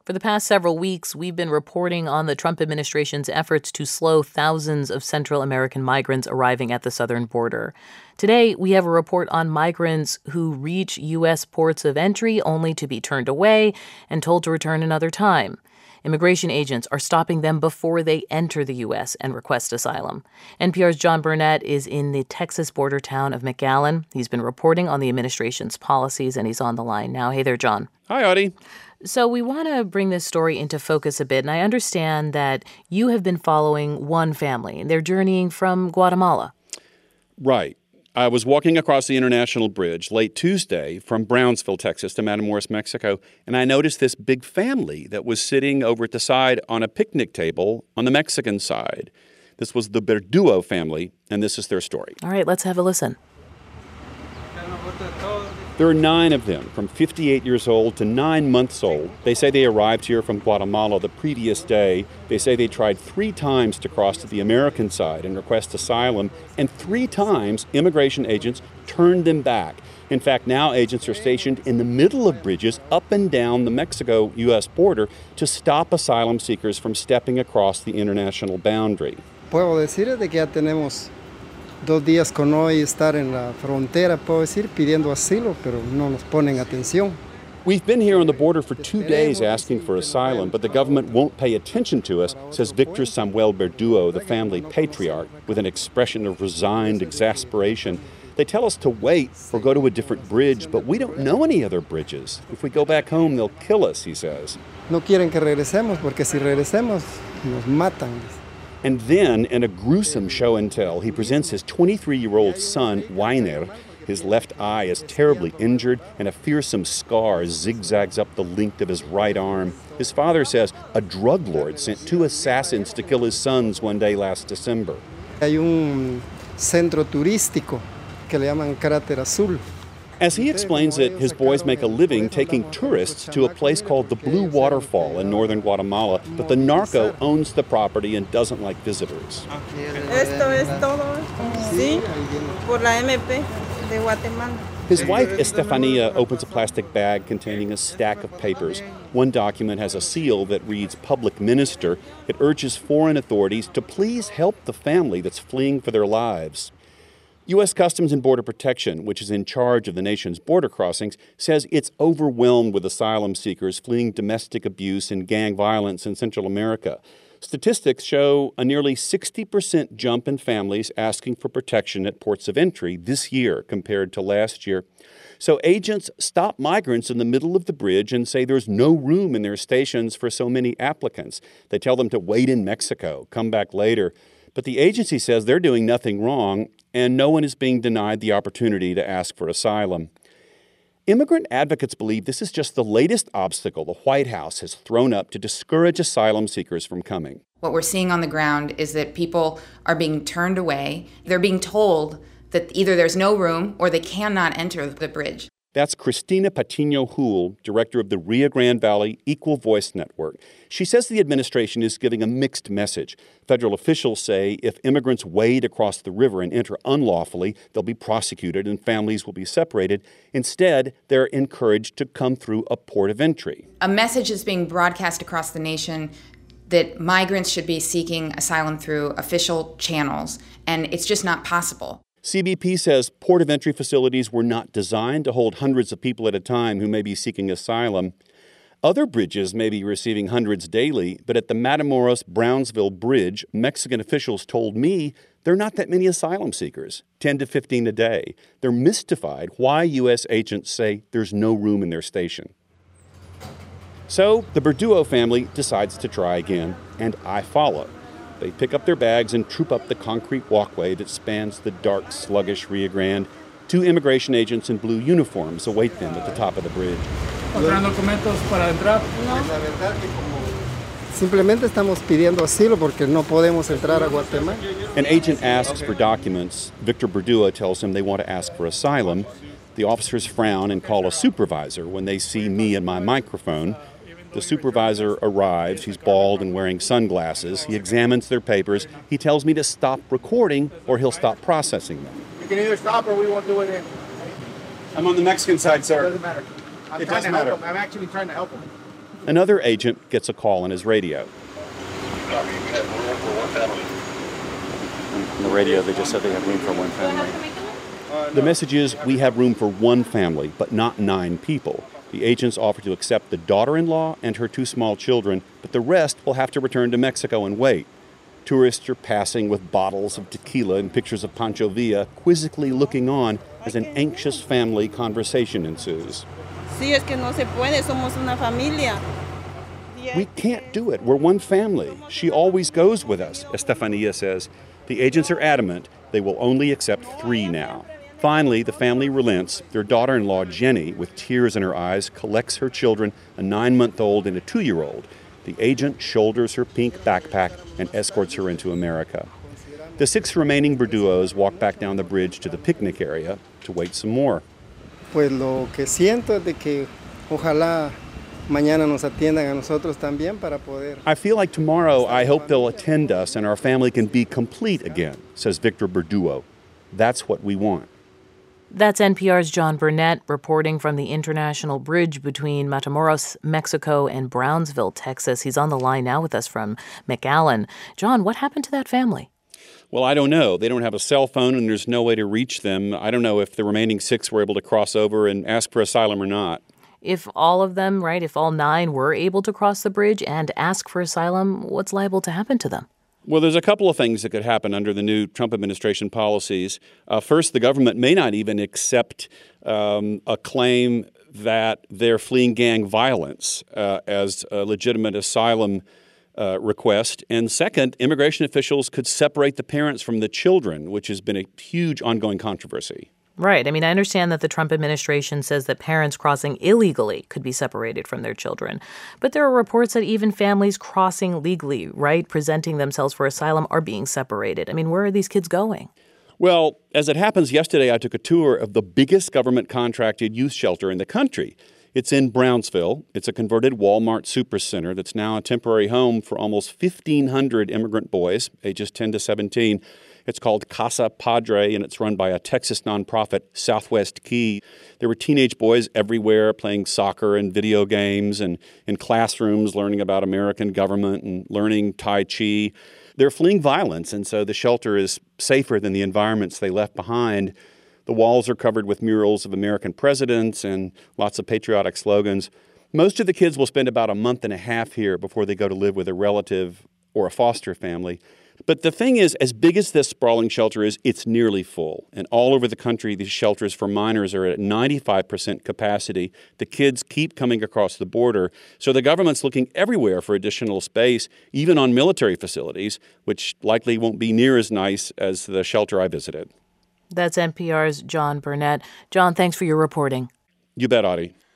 For the past several weeks, we've been reporting on the Trump administration's efforts to slow thousands of Central American migrants arriving at the southern border. Today, we have a report on migrants who reach U.S. ports of entry only to be turned away and told to return another time. Immigration agents are stopping them before they enter the U.S. and request asylum. NPR's John Burnett is in the Texas border town of McAllen. He's been reporting on the administration's policies, and he's on the line now. Hey there, John. Hi, Audie. So we want to bring this story into focus a bit, and I understand that you have been following one family, and they're journeying from Guatemala. Right. I was walking across the International Bridge late Tuesday from Brownsville, Texas to Matamoros, Mexico, and I noticed this big family that was sitting over at the side on a picnic table on the Mexican side. This was the Verdugo family, and this is their story. All right, let's have a listen. There are 9 of them, from 58 years old to 9 months old. They say they arrived here from Guatemala the previous day. They say they tried 3 times to cross to the American side and request asylum, and 3 times immigration agents turned them back. In fact, now agents are stationed in the middle of bridges up and down the Mexico-U.S. border to stop asylum seekers from stepping across the international boundary. Puedo decir de que ya tenemos 2 días con hoy estar en la frontera, puedo decir, pidiendo asilo, pero no nos ponen atención. We've been here on the border for 2 days asking for asylum, but the government won't pay attention to us, says Victor Samuel Verdugo, the family patriarch, with an expression of resigned exasperation. They tell us to wait or go to a different bridge, but we don't know any other bridges. If we go back home, they'll kill us, he says. No quieren que regresemos, porque si regresemos, nos matan. And then, in a gruesome show and tell, he presents his 23-year-old son, Weiner. His left eye is terribly injured, and a fearsome scar zigzags up the length of his right arm. His father says a drug lord sent 2 assassins to kill his sons one day last December. Hay un centro turístico que le llaman Cráter Azul. As he explains it, his boys make a living taking tourists to a place called the Blue Waterfall in northern Guatemala, but the narco owns the property and doesn't like visitors. Esto es todo, sí, por la MP de Guatemala. His wife, Estefania, opens a plastic bag containing a stack of papers. One document has a seal that reads Public Minister. It urges foreign authorities to please help the family that's fleeing for their lives. U.S. Customs and Border Protection, which is in charge of the nation's border crossings, says it's overwhelmed with asylum seekers fleeing domestic abuse and gang violence in Central America. Statistics show a nearly 60% jump in families asking for protection at ports of entry this year compared to last year. So agents stop migrants in the middle of the bridge and say there's no room in their stations for so many applicants. They tell them to wait in Mexico, come back later. But the agency says they're doing nothing wrong, and no one is being denied the opportunity to ask for asylum. Immigrant advocates believe this is just the latest obstacle the White House has thrown up to discourage asylum seekers from coming. What we're seeing on the ground is that people are being turned away. They're being told that either there's no room or they cannot enter the bridge. That's Cristina Patino-Houle, director of the Rio Grande Valley Equal Voice Network. She says the administration is giving a mixed message. Federal officials say if immigrants wade across the river and enter unlawfully, they'll be prosecuted and families will be separated. Instead, they're encouraged to come through a port of entry. A message is being broadcast across the nation that migrants should be seeking asylum through official channels, and it's just not possible. CBP says port of entry facilities were not designed to hold hundreds of people at a time who may be seeking asylum. Other bridges may be receiving hundreds daily, but at the Matamoros-Brownsville Bridge, Mexican officials told me there are not that many asylum seekers, 10 to 15 a day. They're mystified why U.S. agents say there's no room in their station. So the Verdugo family decides to try again, and I follow. They pick up their bags and troop up the concrete walkway that spans the dark, sluggish Rio Grande. 2 immigration agents in blue uniforms await them at the top of the bridge. Simplemente estamos pidiendo asilo porque no podemos entrar a Guatemala. An agent asks for documents. Victor Verdugo tells him they want to ask for asylum. The officers frown and call a supervisor when they see me and my microphone. The supervisor arrives. He's bald and wearing sunglasses. He examines their papers. He tells me to stop recording or he'll stop processing them. You can either stop or we won't do it. I'm on the Mexican side, sir. It doesn't matter. I'm actually trying to help him. Another agent gets a call on his radio. On the radio, they just said they have room for one family. The message is, we have room for one family, but not 9 people. The agents offer to accept the daughter-in-law and her 2 small children, but the rest will have to return to Mexico and wait. Tourists are passing with bottles of tequila and pictures of Pancho Villa, quizzically looking on as an anxious family conversation ensues. Sí, es que no se puede, somos una familia. We can't do it. We're one family. She always goes with us, Estefania says. The agents are adamant they will only accept 3 now. Finally, the family relents. Their daughter-in-law, Jenny, with tears in her eyes, collects her children, a 9-month-old and a 2-year-old. The agent shoulders her pink backpack and escorts her into America. The 6 remaining Verduos walk back down the bridge to the picnic area to wait some more. Pues lo que siento es de que ojalá mañana nos atiendan a nosotros también para poder. I feel like tomorrow I hope they'll attend us and our family can be complete again, says Victor Verduo. That's what we want. That's NPR's John Burnett reporting from the international bridge between Matamoros, Mexico, and Brownsville, Texas. He's on the line now with us from McAllen. John, what happened to that family? Well, I don't know. They don't have a cell phone and there's no way to reach them. I don't know if the remaining 6 were able to cross over and ask for asylum or not. If all of them, right, if all 9 were able to cross the bridge and ask for asylum, what's liable to happen to them? Well, there's a couple of things that could happen under the new Trump administration policies. First, the government may not even accept a claim that they're fleeing gang violence as a legitimate asylum request. And second, immigration officials could separate the parents from the children, which has been a huge ongoing controversy. Right. I mean, I understand that the Trump administration says that parents crossing illegally could be separated from their children. But there are reports that even families crossing legally, right, presenting themselves for asylum, are being separated. I mean, where are these kids going? Well, as it happens, yesterday I took a tour of the biggest government-contracted youth shelter in the country. It's in Brownsville. It's a converted Walmart supercenter that's now a temporary home for almost 1,500 immigrant boys, ages 10 to 17. It's called Casa Padre, and it's run by a Texas nonprofit, Southwest Key. There were teenage boys everywhere playing soccer and video games and in classrooms learning about American government and learning Tai Chi. They're fleeing violence, and so the shelter is safer than the environments they left behind. The walls are covered with murals of American presidents and lots of patriotic slogans. Most of the kids will spend about a month and a half here before they go to live with a relative or a foster family. But the thing is, as big as this sprawling shelter is, it's nearly full. And all over the country, these shelters for minors are at 95% capacity. The kids keep coming across the border. So the government's looking everywhere for additional space, even on military facilities, which likely won't be near as nice as the shelter I visited. That's NPR's John Burnett. John, thanks for your reporting. You bet, Audie.